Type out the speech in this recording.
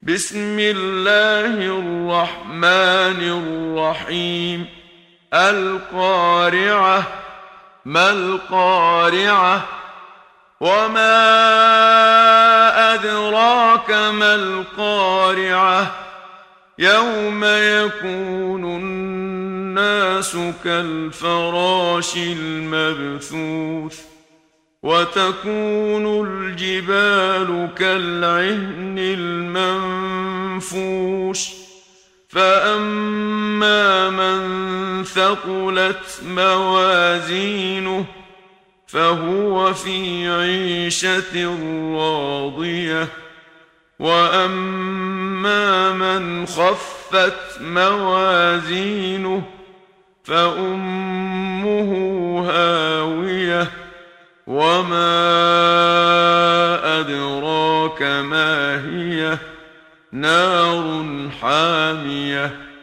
بسم الله الرحمن الرحيم. القارعة. ما القارعة؟ وما أدراك ما القارعة؟ يوم يكون الناس كالفراش المبثوث وتكون الجبال كالعهن المنفوش فأما من ثقلت موازينه فهو في عيشة راضية وأما من خفت موازينه فأمه هاوية وما أدراك ما هي نار حامية